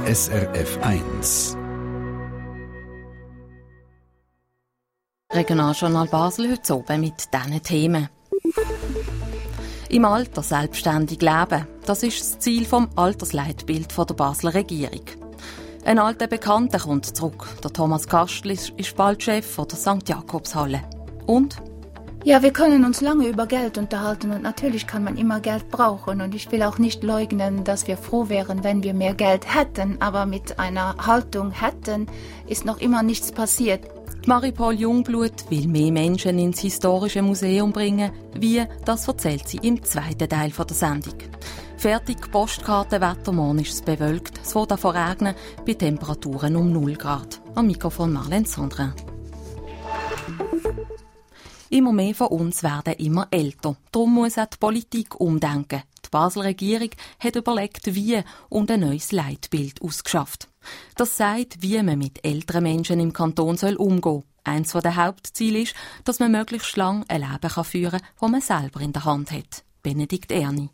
SRF 1. Regionaljournal Basel heute oben mit diesen Themen. Im Alter selbstständig leben, das ist das Ziel vom Altersleitbild der Basler Regierung. Ein alter Bekannter kommt zurück. Der Thomas Kastl ist bald Chef der St. Jakobshalle. Und? Ja, wir können uns lange über Geld unterhalten und natürlich kann man immer Geld brauchen und ich will auch nicht leugnen, dass wir froh wären, wenn wir mehr Geld hätten, aber mit einer Haltung hätten ist noch immer nichts passiert. Marie-Paul Jungblut will mehr Menschen ins historische Museum bringen. Wie, das erzählt sie im zweiten Teil der Sendung. Fertig Postkartenwetter, morgen ist es bewölkt. Es wird davon regnen, bei Temperaturen um 0 Grad. Am Mikrofon Marlene Sandrin. Immer mehr von uns werden immer älter. Darum muss auch die Politik umdenken. Die Basler Regierung hat überlegt, wie und ein neues Leitbild ausgeschafft. Das sagt, wie man mit älteren Menschen im Kanton umgehen soll. Eines der Hauptziele ist, dass man möglichst lang ein Leben führen kann, das man selber in der Hand hat. Benedikt Erni.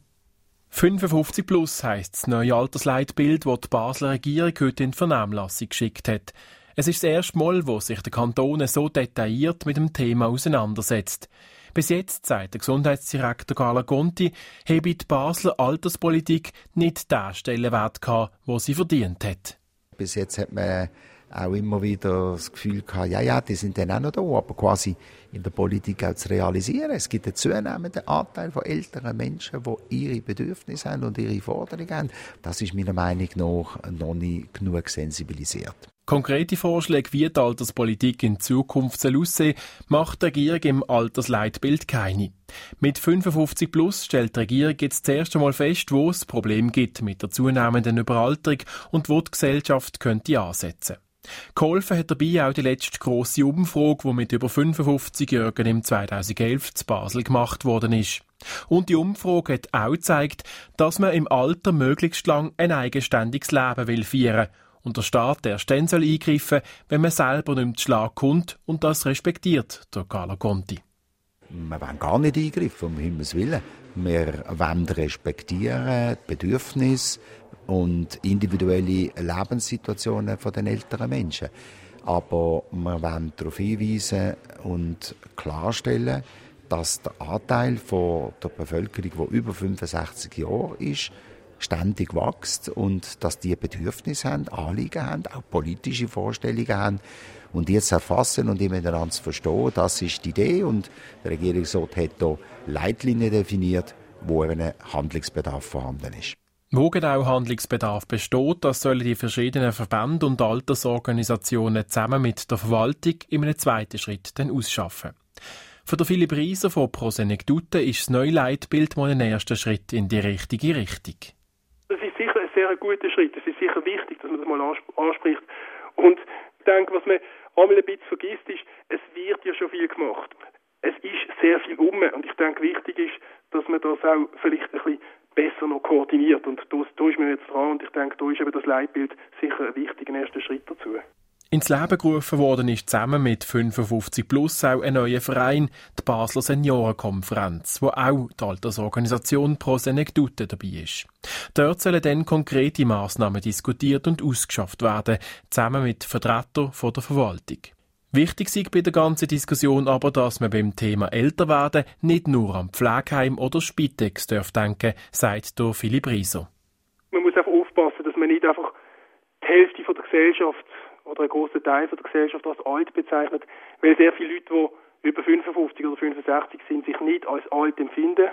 55 plus heisst das neue Altersleitbild, das die Basler Regierung heute in die Vernehmlassung geschickt hat. Es ist das erste Mal, wo sich der Kanton so detailliert mit dem Thema auseinandersetzt. Bis jetzt, sagt der Gesundheitsdirektor Carla Conti, habe die Basler Alterspolitik nicht den Stellenwert gehabt, den sie verdient hat. Bis jetzt hat man auch immer wieder das Gefühl gehabt, ja, die sind dann auch noch da, aber quasi in der Politik auch zu realisieren. Es gibt einen zunehmenden Anteil von älteren Menschen, die ihre Bedürfnisse haben und ihre Forderungen haben. Das ist meiner Meinung nach noch nicht genug sensibilisiert. Konkrete Vorschläge, wie die Alterspolitik in Zukunft aussehen soll, macht die Regierung im Altersleitbild keine. Mit 55 plus stellt die Regierung jetzt das erste Mal fest, wo es Probleme gibt mit der zunehmenden Überalterung und wo die Gesellschaft könnte ansetzen. Geholfen hat dabei auch die letzte grosse Umfrage, die mit über 55-Jährigen im 2011 zu Basel gemacht worden ist. Und die Umfrage hat auch gezeigt, dass man im Alter möglichst lang ein eigenständiges Leben führen will. Und der Staat erst dann soll eingreifen, wenn man selber nicht mehr zu Schlag kommt und das respektiert, der Carla Conti. Wir wollen gar nicht eingreifen, um Himmels Willen. Wir wollen respektieren die Bedürfnisse und individuelle Lebenssituationen der älteren Menschen. Aber wir wollen darauf hinweisen und klarstellen, dass der Anteil der Bevölkerung, die über 65 Jahre ist, ständig wächst und dass die Bedürfnisse haben, Anliegen haben, auch politische Vorstellungen haben. Und die zu erfassen und die miteinander zu verstehen, das ist die Idee. Und der Regierungsrat hat hier Leitlinien definiert, wo ein Handlungsbedarf vorhanden ist. Wo genau Handlungsbedarf besteht, das sollen die verschiedenen Verbände und Altersorganisationen zusammen mit der Verwaltung in einem zweiten Schritt dann ausschaffen. Für Philipp Rieser von Pro Senectute ist das neue Leitbild mal ein erster Schritt in die richtige Richtung. Das ist sicher ein sehr guter Schritt. Es ist sicher wichtig, dass man das mal anspricht. Und ich denke, was man einmal ein bisschen vergisst, ist, es wird ja schon viel gemacht. Es ist sehr viel und ich denke, wichtig ist, dass man das auch vielleicht ein bisschen besser noch koordiniert. Und da ist man jetzt dran und ich denke, da ist eben das Leitbild sicher ein wichtiger erster Schritt dazu. Ins Leben gerufen worden ist zusammen mit 55 plus auch ein neuer Verein, die Basler Seniorenkonferenz, wo auch die Altersorganisation Pro Senectute dabei ist. Dort sollen dann konkrete Massnahmen diskutiert und ausgeschafft werden, zusammen mit Vertretern von der Verwaltung. Wichtig ist bei der ganzen Diskussion aber, dass man beim Thema Älterwerden nicht nur an Pflegeheim oder Spitex denken, sagt der Philipp Rieser. Man muss einfach aufpassen, dass man nicht einfach die Hälfte von der Gesellschaft oder einen grossen Teil von der Gesellschaft als alt bezeichnet, weil sehr viele Leute, die über 55 oder 65 sind, sich nicht als alt empfinden,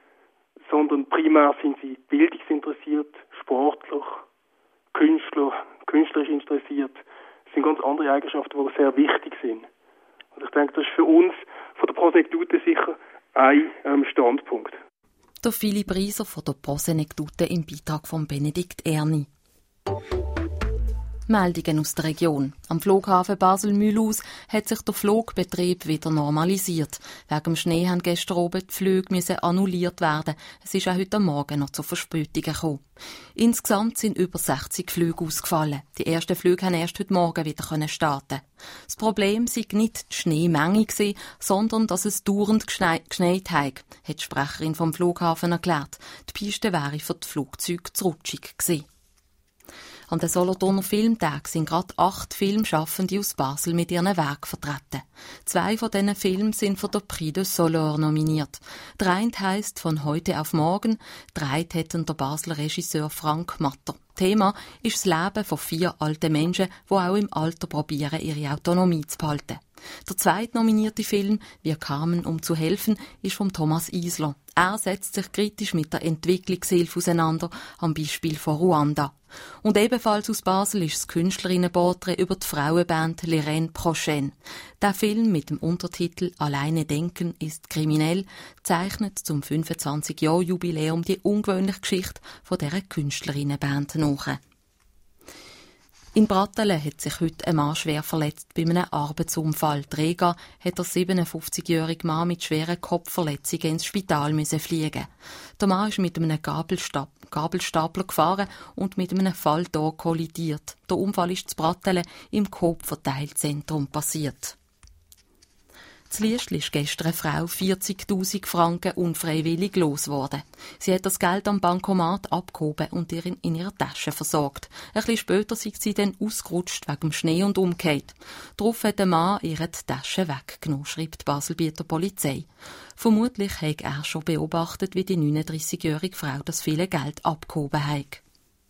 sondern primär sind sie bildungsinteressiert, sportlich, künstlerisch interessiert. Das sind ganz andere Eigenschaften, die sehr wichtig sind. Und ich denke, das ist für uns von der Pro Senectute sicher ein Standpunkt. Der Philipp Rieser von der Pro Senectute im Beitrag von Benedikt Erni. Meldungen aus der Region. Am Flughafen Basel-Mühlaus hat sich der Flugbetrieb wieder normalisiert. Wegen dem Schnee haben gestern oben die Flüge annulliert werden. Es ist auch heute Morgen noch zu Verspätungen gekommen. Insgesamt sind über 60 Flüge ausgefallen. Die ersten Flüge haben erst heute Morgen wieder starten. Das Problem sei nicht die Schneemenge gewesen, sondern dass es dauernd geschneit hat, hat die Sprecherin vom Flughafen erklärt. Die Piste wäre für die Flugzeuge zu rutschig gewesen. An den Solothurner Filmtagen sind gerade 8 Filmschaffende aus Basel mit ihren Werken vertreten. 2 von diesen Filmen sind für den Prix de Soleure nominiert. Der eine heisst «Von heute auf morgen», gedreht hat der Basler Regisseur Frank Matter. Thema ist das Leben von 4 alten Menschen, die auch im Alter probieren, ihre Autonomie zu behalten. Der zweite nominierte Film, «Wir kamen, um zu helfen», ist von Thomas Isler. Er setzt sich kritisch mit der Entwicklungshilfe auseinander, am Beispiel von Ruanda. Und ebenfalls aus Basel ist das Künstlerinnenporträt über die Frauenband L'Irène Prochaine. Der Film mit dem Untertitel «Alleine denken ist kriminell» zeichnet zum 25-Jahr-Jubiläum die ungewöhnliche Geschichte von dieser Künstlerinnenband nach. In Brattelen hat sich heute ein Mann schwer verletzt bei einem Arbeitsunfall. Die Rega hat der 57-jährige Mann mit schweren Kopfverletzungen ins Spital fliegen. Der Mann ist mit einem Gabelstapler gefahren und mit einem Falltor kollidiert. Der Unfall ist zu Brattelen im Coop-Verteilzentrum passiert. In Liestl ist gestern eine Frau 40'000 Franken unfreiwillig losgeworden. Sie hat das Geld am Bankomat abgehoben und ihr in ihrer Tasche versorgt. Ein bisschen später sei sie dann ausgerutscht wegen dem Schnee und umgekehrt. Darauf hat der Mann ihre Tasche weggenommen, schreibt die Baselbieter Polizei. Vermutlich hat er schon beobachtet, wie die 39-jährige Frau das viele Geld abgehoben hat.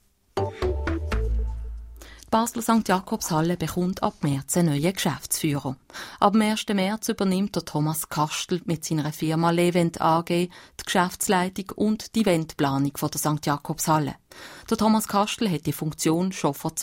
Die Basler St. Jakobshalle bekommt ab März einen neuen Geschäftsführer. Ab dem 1. März übernimmt der Thomas Kastel mit seiner Firma Levent AG die Geschäftsleitung und die Eventplanung von der St. Jakobshalle. Der Thomas Kastel hat die Funktion schon von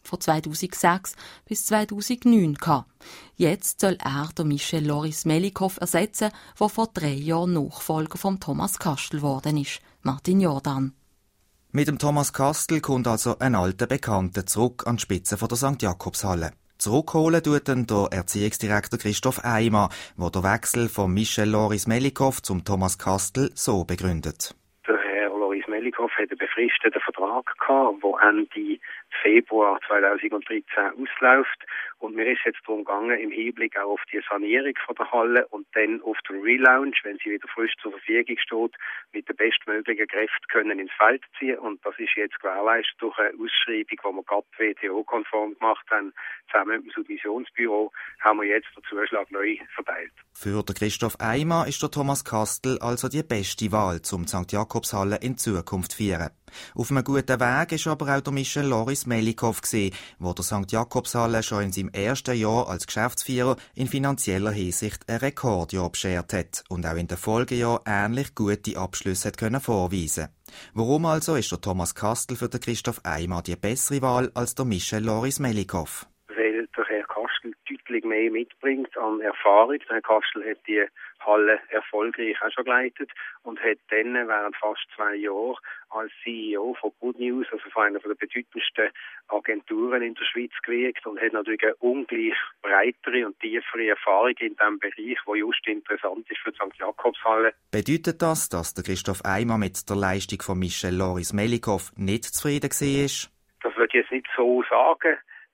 2006 bis 2009 gehabt. Jetzt soll er den Michel Loris Melikow ersetzen, der vor 3 Jahren Nachfolger von Thomas Kastel geworden ist. Martin Jordan. Mit dem Thomas Kastel kommt also ein alter Bekannter zurück an die Spitze von der St. Jakobshalle. Zurückholen tut dann der Erziehungsdirektor Christoph Eimer, der den Wechsel von Michel Loris Melikow zum Thomas Kastel so begründet. Der Herr Loris Melikow hat einen befristeten Vertrag gehabt, der Ende Februar 2013 ausläuft. Und mir ist jetzt darum gegangen, im Hinblick auch auf die Sanierung von der Halle und dann auf den Relaunch, wenn sie wieder frisch zur Verfügung steht, mit den bestmöglichen Kräften können ins Feld ziehen. Und das ist jetzt gewährleistet durch eine Ausschreibung, die wir GAP WTO-konform gemacht haben. Zusammen mit dem Submissionsbüro haben wir jetzt den Zuschlag neu verteilt. Für den Christoph Eimer ist der Thomas Kastel also die beste Wahl, um die St. Jakobshalle in Zukunft zu führen. Auf einem guten Weg ist aber auch der Michel Loris Melikow gewesen, der der St. Jakobshalle schon in seinem ersten Jahr als Geschäftsführer in finanzieller Hinsicht ein Rekordjahr beschert hat und auch in den Folgejahren ähnlich gute Abschlüsse hat können vorweisen. Warum also ist der Thomas Kastel für den Christoph Eimer die bessere Wahl als der Michel Loris Melikow? Weil der Herr Kastel deutlich mehr mitbringt an Erfahrung. Der Herr Kastel hat die Halle erfolgreich auch schon geleitet und hat dann während fast 2 Jahren als CEO von Good News, also von einer der bedeutendsten Agenturen in der Schweiz gewirkt und hat natürlich eine ungleich breitere und tiefere Erfahrung in diesem Bereich, der just interessant ist für die St. Jakobshalle. Bedeutet das, dass der Christoph Eimer mit der Leistung von Michel Loris Melikow nicht zufrieden war? Das würde ich jetzt nicht so sagen.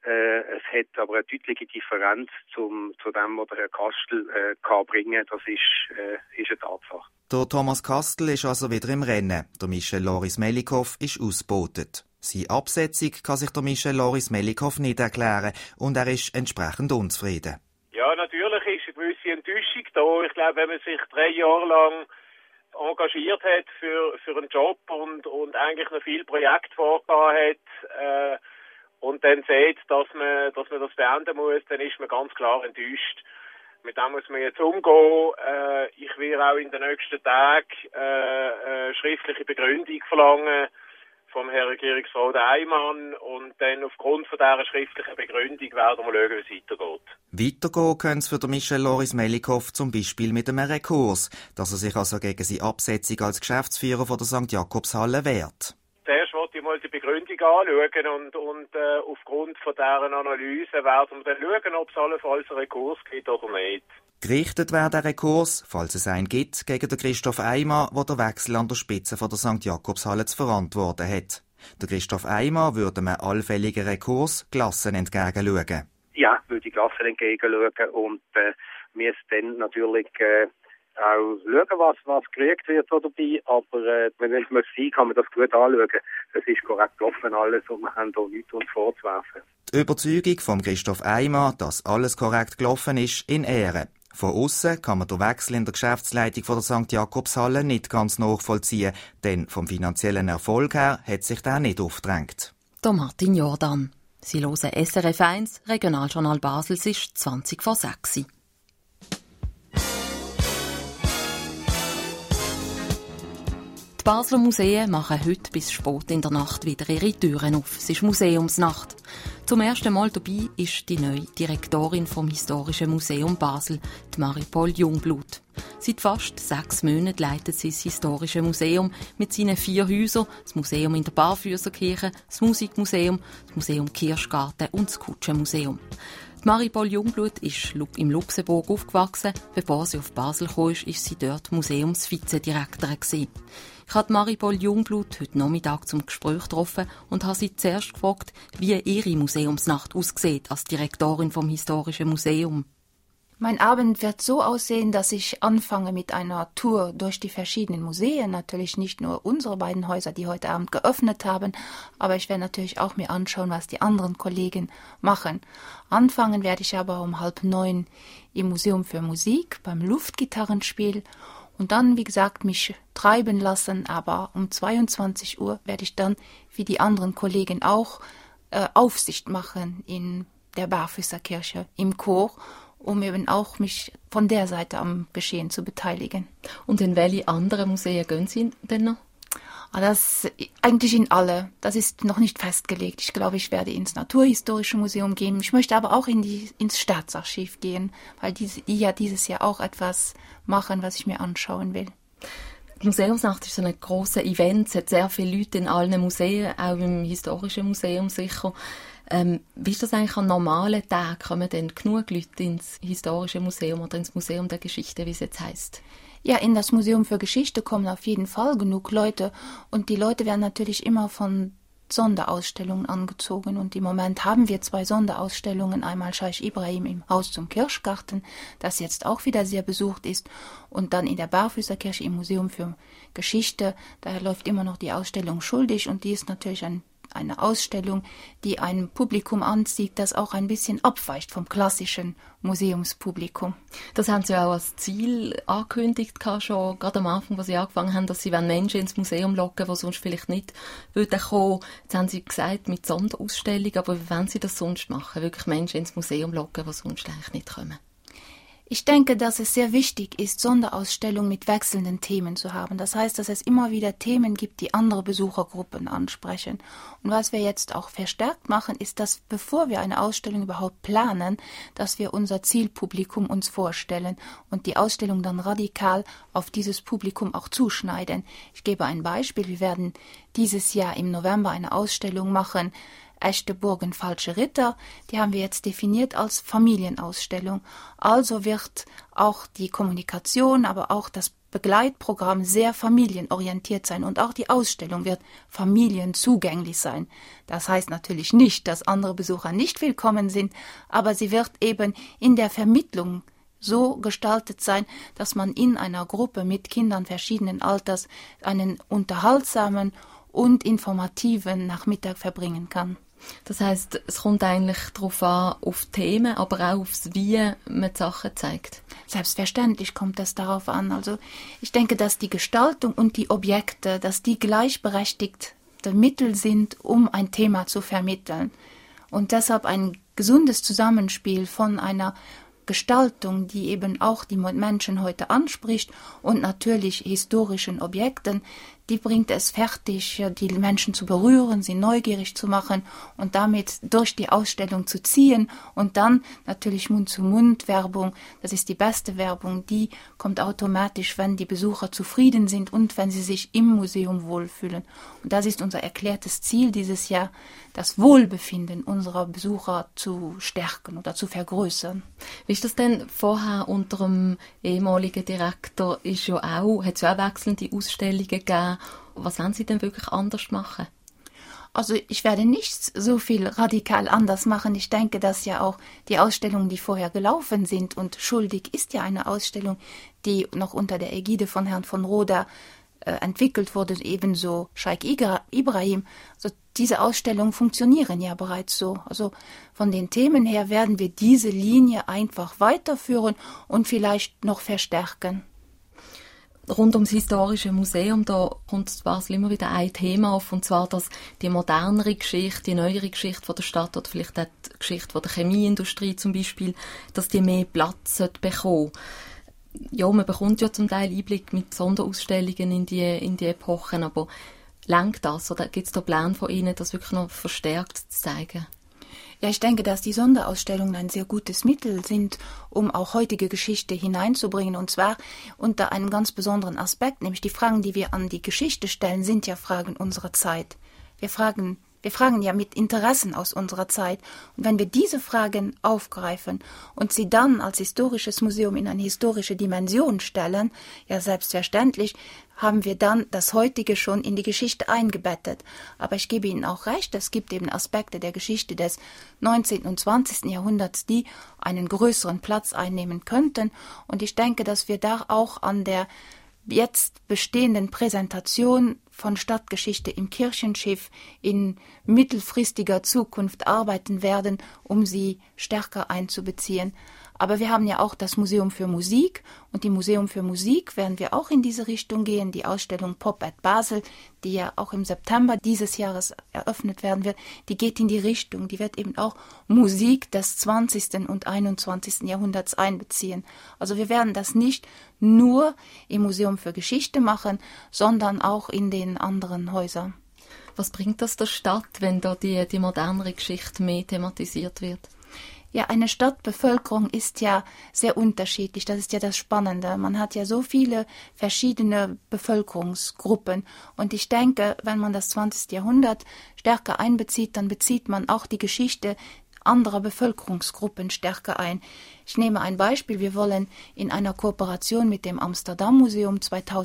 Es hat aber eine deutliche Differenz zu dem, was der Herr Kastel kann bringen. Das ist eine Tatsache. Der Thomas Kastel ist also wieder im Rennen. Der Michel Loris Melikow ist ausgebotet. Seine Absetzung kann sich der Michel Loris Melikow nicht erklären und er ist entsprechend unzufrieden. Ja, natürlich ist eine gewisse Enttäuschung da. Ich glaube, wenn man sich 3 Jahre lang engagiert hat für einen Job und eigentlich noch viel Projekte vorgehabt hat, und dann sieht, dass man das beenden muss, dann ist man ganz klar enttäuscht. Mit dem muss man jetzt umgehen. Ich werde auch in den nächsten Tagen schriftliche Begründung verlangen vom Herrn Regierungsrat Eimann und dann aufgrund von dieser schriftlichen Begründung werden wir schauen, wie es weitergeht. Weitergehen können es für den Michel Loris Melikow zum Beispiel mit einem Rekurs, dass er sich also gegen seine Absetzung als Geschäftsführer von der St. Jakobshalle wehrt. Zuerst wollte ich mal die Begründung anschauen und aufgrund von deren Analyse werden wir dann schauen, ob es allenfalls einen Rekurs gibt oder nicht. Gerichtet wäre der Rekurs, falls es einen gibt, gegen den Christoph Eimer, der den Wechsel an der Spitze von der St. Jakobshalle zu verantworten hat. Der Christoph Eimer würde einem allfälligen Rekurs gelassen entgegenschauen. Ja, würde ich gelassen entgegenschauen und mir es dann natürlich auch schauen, was gekriegt wird so dabei, aber wenn es muss sein, kann man das gut anschauen. Es ist korrekt gelaufen alles und wir haben da nichts uns vorzuwerfen. Die Überzeugung von Christoph Eimer, dass alles korrekt gelaufen ist, in Ehren. Von aussen kann man den Wechsel in der Geschäftsleitung von der St. Jakobshalle nicht ganz nachvollziehen, denn vom finanziellen Erfolg her hat sich der nicht aufgedrängt. Der Martin Jordan. Sie hören SRF 1, Regionaljournal Basel, es ist 20 vor 6. Die Basler Museen machen heute bis spät in der Nacht wieder ihre Türen auf. Es ist Museumsnacht. Zum ersten Mal dabei ist die neue Direktorin vom Historischen Museum Basel, die Marie-Paul Jungblut. Seit fast 6 Monaten leitet sie das Historische Museum mit seinen 4 Häusern, das Museum in der Barfüßerkirche, das Musikmuseum, das Museum Kirschgarten und das Kutschenmuseum. Marie-Paul Jungblut ist im Luxemburg aufgewachsen. Bevor sie auf Basel kam, war sie dort Museumsvizedirektorin. Ich habe Marie-Paul Jungblut heute Nachmittag zum Gespräch getroffen und habe sie zuerst gefragt, wie ihre Museumsnacht aussieht als Direktorin vom Historischen Museum. Mein Abend wird so aussehen, dass ich anfange mit einer Tour durch die verschiedenen Museen. Natürlich nicht nur unsere beiden Häuser, die heute Abend geöffnet haben, aber ich werde natürlich auch mir anschauen, was die anderen Kollegen machen. Anfangen werde ich aber um 8:30 im Museum für Musik beim Luftgitarrenspiel und dann, wie gesagt, mich treiben lassen. Aber um 22 Uhr werde ich dann, wie die anderen Kollegen auch, Aufsicht machen in der Barfüßerkirche im Chor, um eben auch mich von der Seite am Geschehen zu beteiligen. Und in welche anderen Museen gehen Sie denn noch? Das eigentlich in alle. Das ist noch nicht festgelegt. Ich glaube, ich werde ins Naturhistorische Museum gehen. Ich möchte aber auch ins Staatsarchiv gehen, weil die ja dieses Jahr auch etwas machen, was ich mir anschauen will. Die Museumsnacht ist so ein grosses Event. Es hat sehr viele Leute in allen Museen, auch im Historischen Museum sicher. Wie ist das eigentlich an normalen Tagen? Kommen denn genug Leute ins Historische Museum oder ins Museum der Geschichte, wie es jetzt heisst? Ja, in das Museum für Geschichte kommen auf jeden Fall genug Leute. Und die Leute werden natürlich immer von Sonderausstellungen angezogen. Und im Moment haben wir 2 Sonderausstellungen. Einmal Scheich Ibrahim im Haus zum Kirschgarten, das jetzt auch wieder sehr besucht ist. Und dann in der Barfüßerkirche im Museum für Geschichte. Da läuft immer noch die Ausstellung Schuldig. Und die ist natürlich eine Ausstellung, die ein Publikum anzieht, das auch ein bisschen abweicht vom klassischen Museumspublikum. Das haben Sie auch als Ziel angekündigt, schon gerade am Anfang, als Sie angefangen haben, dass Sie Menschen ins Museum locken, die sonst vielleicht nicht würden kommen. Jetzt haben Sie gesagt, mit Sonderausstellung, aber wie wollen Sie das sonst machen? Wirklich Menschen ins Museum locken, die sonst eigentlich nicht kommen? Ich denke, dass es sehr wichtig ist, Sonderausstellungen mit wechselnden Themen zu haben. Das heißt, dass es immer wieder Themen gibt, die andere Besuchergruppen ansprechen. Und was wir jetzt auch verstärkt machen, ist, dass bevor wir eine Ausstellung überhaupt planen, dass wir unser Zielpublikum uns vorstellen und die Ausstellung dann radikal auf dieses Publikum auch zuschneiden. Ich gebe ein Beispiel. Wir werden dieses Jahr im November eine Ausstellung machen, Echte Burgen, falsche Ritter, die haben wir jetzt definiert als Familienausstellung. Also wird auch die Kommunikation, aber auch das Begleitprogramm sehr familienorientiert sein und auch die Ausstellung wird familienzugänglich sein. Das heißt natürlich nicht, dass andere Besucher nicht willkommen sind, aber sie wird eben in der Vermittlung so gestaltet sein, dass man in einer Gruppe mit Kindern verschiedenen Alters einen unterhaltsamen und informativen Nachmittag verbringen kann. Das heisst, es kommt eigentlich darauf an, auf Themen, aber auch aufs Wie man die Sachen zeigt. Selbstverständlich kommt es darauf an. Also ich denke, dass die Gestaltung und die Objekte, dass die gleichberechtigte Mittel sind, um ein Thema zu vermitteln. Und deshalb ein gesundes Zusammenspiel von einer Gestaltung, die eben auch die Menschen heute anspricht und natürlich historischen Objekten, die bringt es fertig, die Menschen zu berühren, sie neugierig zu machen und damit durch die Ausstellung zu ziehen und dann natürlich Mund-zu-Mund-Werbung, das ist die beste Werbung, die kommt automatisch, wenn die Besucher zufrieden sind und wenn sie sich im Museum wohlfühlen. Und das ist unser erklärtes Ziel dieses Jahr, das Wohlbefinden unserer Besucher zu stärken oder zu vergrößern. Wie ist das denn vorher unter dem ehemaligen Direktor? Hat es ja auch wechselnde Ausstellungen gegeben. Was wollen Sie denn wirklich anders machen? Also ich werde nicht so viel radikal anders machen. Ich denke, dass ja auch die Ausstellungen, die vorher gelaufen sind, und Schuldig ist ja eine Ausstellung, die noch unter der Ägide von Herrn von Roda entwickelt wurde, ebenso Scheik Ibrahim. Also diese Ausstellungen funktionieren ja bereits so. Also von den Themen her werden wir diese Linie einfach weiterführen und vielleicht noch verstärken. Rund ums Historische Museum, da kommt in Basel immer wieder ein Thema auf, und zwar, dass die modernere Geschichte, die neuere Geschichte von der Stadt oder vielleicht auch die Geschichte von der Chemieindustrie zum Beispiel, dass die mehr Platz bekommen. Ja, man bekommt ja zum Teil Einblick mit Sonderausstellungen in die Epochen, aber lenkt das oder gibt es da Pläne von Ihnen, das wirklich noch verstärkt zu zeigen? Ja, ich denke, dass die Sonderausstellungen ein sehr gutes Mittel sind, um auch heutige Geschichte hineinzubringen, und zwar unter einem ganz besonderen Aspekt, nämlich die Fragen, die wir an die Geschichte stellen, sind ja Fragen unserer Zeit. Wir fragen ja mit Interessen aus unserer Zeit. Und wenn wir diese Fragen aufgreifen und sie dann als historisches Museum in eine historische Dimension stellen, ja selbstverständlich haben wir dann das Heutige schon in die Geschichte eingebettet. Aber ich gebe Ihnen auch recht, es gibt eben Aspekte der Geschichte des 19. und 20. Jahrhunderts, die einen größeren Platz einnehmen könnten. Und ich denke, dass wir da auch an der jetzt bestehenden Präsentation von Stadtgeschichte im Kirchenschiff in mittelfristiger Zukunft arbeiten werden, um sie stärker einzubeziehen. Aber wir haben ja auch das Museum für Musik, und im Museum für Musik werden wir auch in diese Richtung gehen. Die Ausstellung Pop at Basel, die ja auch im September dieses Jahres eröffnet werden wird, die geht in die Richtung. Die wird eben auch Musik des 20. und 21. Jahrhunderts einbeziehen. Also wir werden das nicht nur im Museum für Geschichte machen, sondern auch in den anderen Häusern. Was bringt das der Stadt, wenn da die modernere Geschichte mehr thematisiert wird? Ja, eine Stadtbevölkerung ist ja sehr unterschiedlich. Das ist ja das Spannende. Man hat ja so viele verschiedene Bevölkerungsgruppen. Und ich denke, wenn man das 20. Jahrhundert stärker einbezieht, dann bezieht man auch die Geschichte anderer Bevölkerungsgruppen stärker ein. Ich nehme ein Beispiel. Wir wollen in einer Kooperation mit dem Amsterdam Museum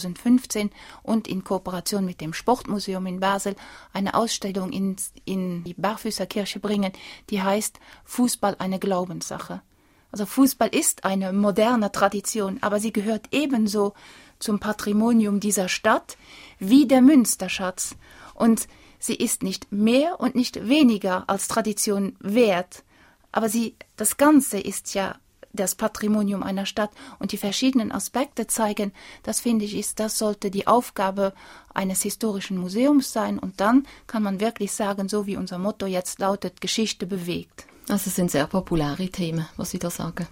2015 und in Kooperation mit dem Sportmuseum in Basel eine Ausstellung in die Barfüßerkirche bringen, die heißt Fußball eine Glaubenssache. Also Fußball ist eine moderne Tradition, aber sie gehört ebenso zum Patrimonium dieser Stadt wie der Münsterschatz. Und sie ist nicht mehr und nicht weniger als Tradition wert, aber das Ganze ist ja das Patrimonium einer Stadt, und die verschiedenen Aspekte zeigen, das finde ich, das sollte die Aufgabe eines historischen Museums sein, und dann kann man wirklich sagen, so wie unser Motto jetzt lautet, Geschichte bewegt. Also es sind sehr populäre Themen, was Sie da sagen.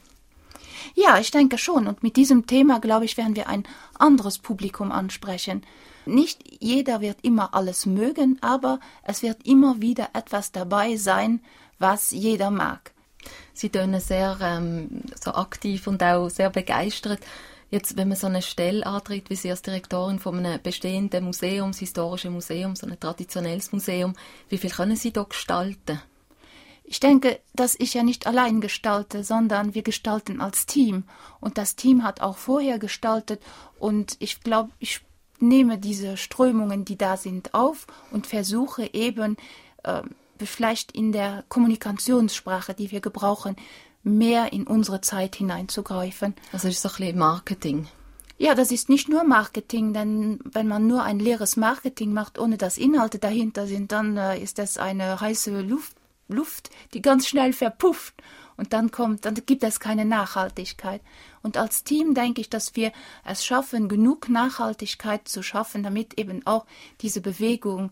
Ja, ich denke schon, und mit diesem Thema, glaube ich, werden wir ein anderes Publikum ansprechen. Nicht jeder wird immer alles mögen, aber es wird immer wieder etwas dabei sein, was jeder mag. Sie tönen sehr so aktiv und auch sehr begeistert. Jetzt, wenn man so eine Stelle antritt, wie Sie als Direktorin von einem bestehenden Museum, das historische Museum, so ein traditionelles Museum, wie viel können Sie da gestalten? Ich denke, dass ich ja nicht allein gestalte, sondern wir gestalten als Team. Und das Team hat auch vorher gestaltet, und ich glaube, ich nehme diese Strömungen, die da sind, auf und versuche eben, vielleicht in der Kommunikationssprache, die wir gebrauchen, mehr in unsere Zeit hineinzugreifen. Also das ist so ein bisschen Marketing. Ja, das ist nicht nur Marketing, denn wenn man nur ein leeres Marketing macht, ohne dass Inhalte dahinter sind, dann ist das eine heiße Luft, die ganz schnell verpufft. Und dann gibt es keine Nachhaltigkeit. Und als Team denke ich, dass wir es schaffen, genug Nachhaltigkeit zu schaffen, damit eben auch diese Bewegung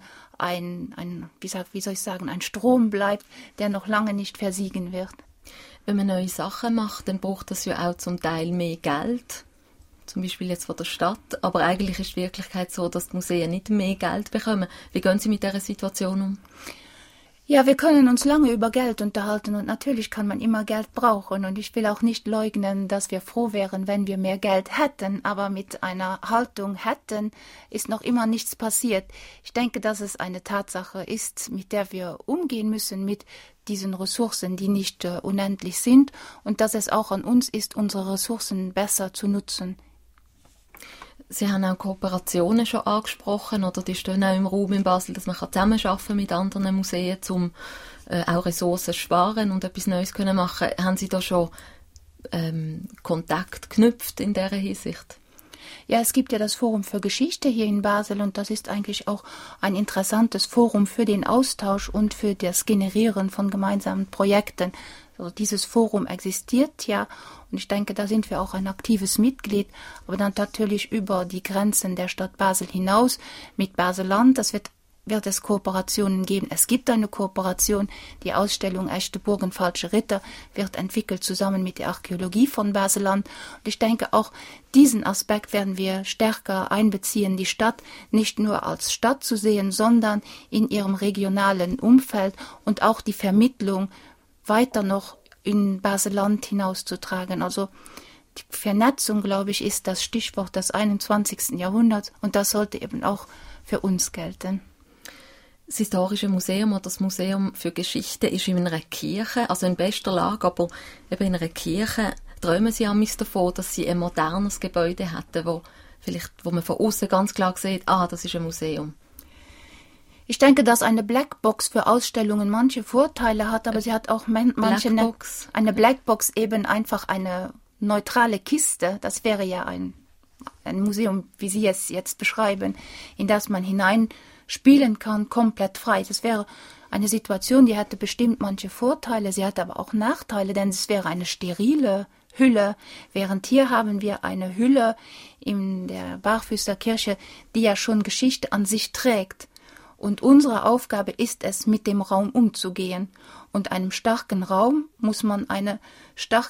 ein Strom bleibt, der noch lange nicht versiegen wird. Wenn man neue Sachen macht, dann braucht das ja auch zum Teil mehr Geld. Zum Beispiel jetzt von der Stadt. Aber eigentlich ist die Wirklichkeit so, dass die Museen nicht mehr Geld bekommen. Wie gehen Sie mit dieser Situation um? Ja, wir können uns lange über Geld unterhalten, und natürlich kann man immer Geld brauchen, und ich will auch nicht leugnen, dass wir froh wären, wenn wir mehr Geld hätten, aber mit einer Haltung hätten ist noch immer nichts passiert. Ich denke, dass es eine Tatsache ist, mit der wir umgehen müssen, mit diesen Ressourcen, die nicht unendlich sind, und dass es auch an uns ist, unsere Ressourcen besser zu nutzen. Sie haben auch Kooperationen schon angesprochen, oder die stehen auch im Raum in Basel, dass man zusammenarbeiten mit anderen Museen, um auch Ressourcen zu sparen und etwas Neues machen können. Haben Sie da schon Kontakt geknüpft in dieser Hinsicht? Ja, es gibt ja das Forum für Geschichte hier in Basel und das ist eigentlich auch ein interessantes Forum für den Austausch und für das Generieren von gemeinsamen Projekten. Also dieses Forum existiert ja und ich denke, da sind wir auch ein aktives Mitglied, aber dann natürlich über die Grenzen der Stadt Basel hinaus mit Basel-Land. Das wird es Kooperationen geben. Es gibt eine Kooperation. Die Ausstellung Echte Burgen, falsche Ritter wird entwickelt zusammen mit der Archäologie von Basel-Land. Und ich denke, auch diesen Aspekt werden wir stärker einbeziehen, die Stadt nicht nur als Stadt zu sehen, sondern in ihrem regionalen Umfeld und auch die Vermittlung weiter noch in Basel-Land hinauszutragen. Also die Vernetzung, glaube ich, ist das Stichwort des 21. Jahrhunderts und das sollte eben auch für uns gelten. Das Historische Museum oder das Museum für Geschichte ist in einer Kirche, also in bester Lage, aber eben in einer Kirche träumen Sie davon, dass Sie ein modernes Gebäude hätten, wo man von außen ganz klar sieht, das ist ein Museum. Ich denke, dass eine Blackbox für Ausstellungen manche Vorteile hat, aber sie hat auch eine Blackbox eben einfach eine neutrale Kiste. Das wäre ja ein Museum, wie Sie es jetzt beschreiben, in das man hineinspielen kann, komplett frei. Das wäre eine Situation, die hätte bestimmt manche Vorteile, sie hat aber auch Nachteile, denn es wäre eine sterile Hülle, während hier haben wir eine Hülle in der Barfüßerkirche, die ja schon Geschichte an sich trägt. Und unsere Aufgabe ist es, mit dem Raum umzugehen. Und einem starken Raum muss man eine starke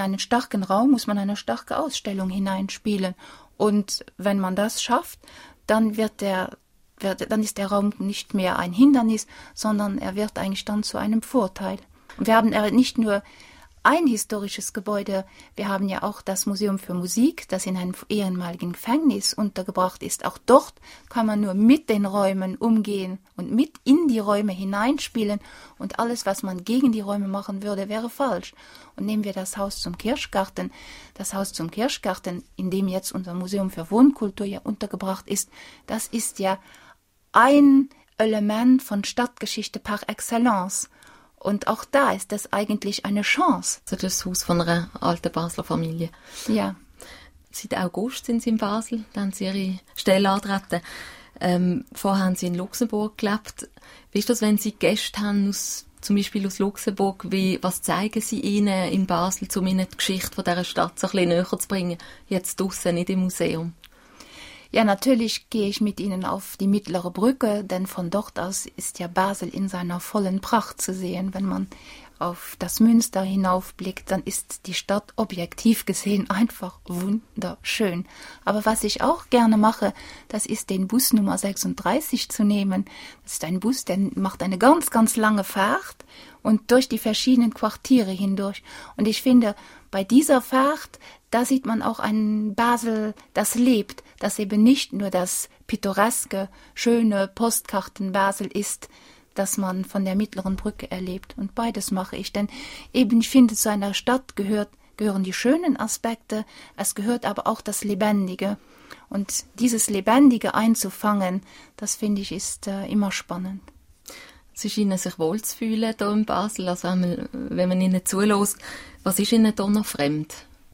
Ausstellung hineinspielen. Und wenn man das schafft, dann ist der Raum nicht mehr ein Hindernis, sondern er wird eigentlich dann zu einem Vorteil. Und wir haben nicht nur ein historisches Gebäude, wir haben ja auch das Museum für Musik, das in einem ehemaligen Gefängnis untergebracht ist. Auch dort kann man nur mit den Räumen umgehen und mit in die Räume hineinspielen und alles, was man gegen die Räume machen würde, wäre falsch. Und nehmen wir das Haus zum Kirschgarten, in dem jetzt unser Museum für Wohnkultur ja untergebracht ist, das ist ja ein Element von Stadtgeschichte par excellence. Und auch da ist das eigentlich eine Chance. Also das Haus von einer alten Basler Familie. Ja. Seit August sind Sie in Basel, dann haben Sie Ihre Stelle antreten. Vorher haben Sie in Luxemburg gelebt. Wie ist das, wenn Sie Gäste haben, zum Beispiel aus Luxemburg? Was zeigen Sie ihnen in Basel, um ihnen die Geschichte von dieser Stadt so ein bisschen näher zu bringen? Jetzt draussen, nicht im Museum. Ja, natürlich gehe ich mit Ihnen auf die Mittlere Brücke, denn von dort aus ist ja Basel in seiner vollen Pracht zu sehen. Wenn man auf das Münster hinaufblickt, dann ist die Stadt objektiv gesehen einfach wunderschön. Aber was ich auch gerne mache, das ist den Bus Nummer 36 zu nehmen. Das ist ein Bus, der macht eine ganz, ganz lange Fahrt und durch die verschiedenen Quartiere hindurch. Und ich finde, bei dieser Fahrt, da sieht man auch ein Basel, das lebt, das eben nicht nur das pittoreske, schöne Postkarten-Basel ist, das man von der Mittleren Brücke erlebt. Und beides mache ich, denn eben ich finde, zu einer Stadt gehören die schönen Aspekte, es gehört aber auch das Lebendige. Und dieses Lebendige einzufangen, das finde ich ist immer spannend. Sie scheinen sich wohl zu fühlen hier in Basel, also wenn man Ihnen zuhört. Was ist Ihnen hier noch fremd?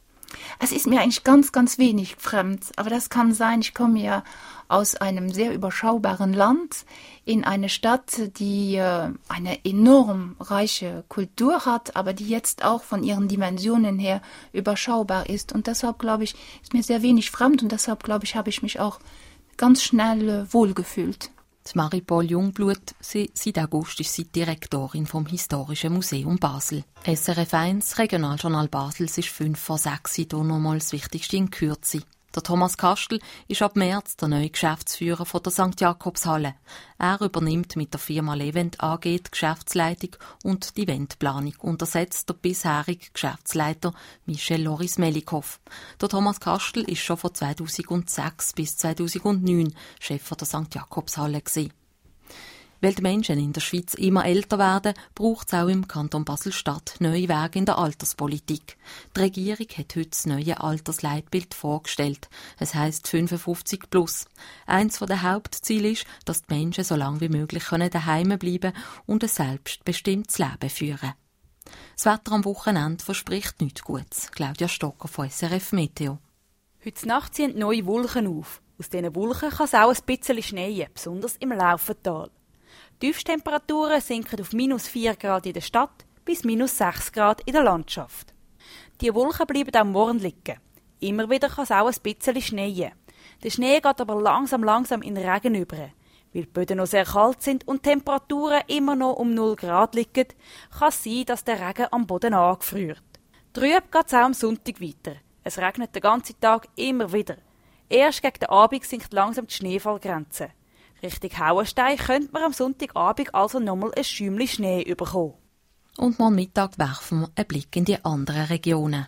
Es ist mir eigentlich ganz, ganz wenig fremd, aber das kann sein, ich komme ja aus einem sehr überschaubaren Land in eine Stadt, die eine enorm reiche Kultur hat, aber die jetzt auch von ihren Dimensionen her überschaubar ist. Und deshalb, glaube ich, ist mir sehr wenig fremd und deshalb, glaube ich, habe ich mich auch ganz schnell wohlgefühlt. Marie-Paul Jungblut, seit August ist sie Direktorin vom Historischen Museum Basel. SRF 1, Regionaljournal Basel, es ist 5:06, hier nochmal das Wichtigste in Kürze. Der Thomas Kastel ist ab März der neue Geschäftsführer von der St. Jakobshalle. Er übernimmt mit der Firma Levent AG die Geschäftsleitung und die Eventplanung und ersetzt der bisherige Geschäftsleiter Michel Loris Melikow. Der Thomas Kastel ist schon von 2006 bis 2009 Chef der St. Jakobshalle gewesen. Weil die Menschen in der Schweiz immer älter werden, braucht es auch im Kanton Basel-Stadt neue Wege in der Alterspolitik. Die Regierung hat heute das neue Altersleitbild vorgestellt. Es heisst 55+. Eins der Hauptziele ist, dass die Menschen so lange wie möglich daheim bleiben können und ein selbstbestimmtes Leben führen. Das Wetter am Wochenende verspricht nichts Gutes. Claudia Stocker von SRF Meteo. Heute Nacht ziehen neue Wolken auf. Aus diesen Wolken kann es auch ein bisschen schneien, besonders im Laufental. Die Tiefstemperaturen sinken auf -4 Grad in der Stadt bis -6 Grad in der Landschaft. Die Wolken bleiben auch morgen liegen. Immer wieder kann es auch ein bisschen schneien. Der Schnee geht aber langsam in Regen über. Weil die Böden noch sehr kalt sind und die Temperaturen immer noch um 0 Grad liegen, kann es sein, dass der Regen am Boden angefriert. Trüb geht es auch am Sonntag weiter. Es regnet den ganzen Tag immer wieder. Erst gegen den Abend sinkt langsam die Schneefallgrenze. Richtung Hauenstein könnte man am Sonntagabend also nochmal ein Schäumchen Schnee bekommen. Und morgen Mittag werfen wir einen Blick in die anderen Regionen.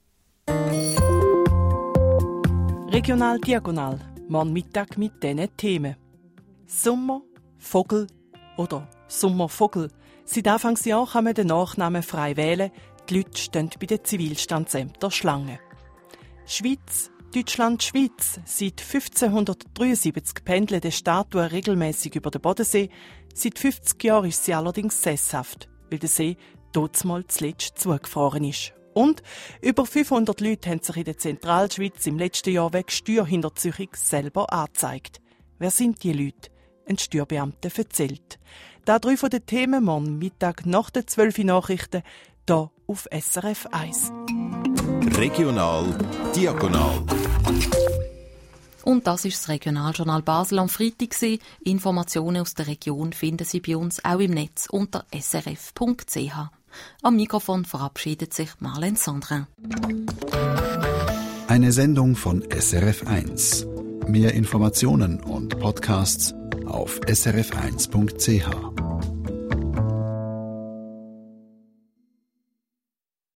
Regional Diagonal. Morgen Mittag mit diesen Themen. Sommer, Vogel oder Sommervogel. Seit Anfangsjahr kann man den Nachnamen frei wählen. Die Leute stehen bei den Zivilstandsämtern Schlange. Schweiz, Deutschland, Schweiz. Seit 1573 pendeln die Statuen regelmäßig über den Bodensee. Seit 50 Jahren ist sie allerdings sesshaft, weil der See dortmal zuletzt zugefroren ist. Und über 500 Leute haben sich in der Zentralschweiz im letzten Jahr wegen Steuerhinterziehung selber angezeigt. Wer sind die Leute? Ein Steuerbeamter erzählt. Da 3 von den Themen morgen Mittag nach den 12 Nachrichten hier auf SRF 1. Regional Diagonal. Und das ist das Regionaljournal Basel am Freitag. Informationen aus der Region finden Sie bei uns auch im Netz unter srf.ch. Am Mikrofon verabschiedet sich Marlene Sandrin. Eine Sendung von SRF 1. Mehr Informationen und Podcasts auf srf1.ch.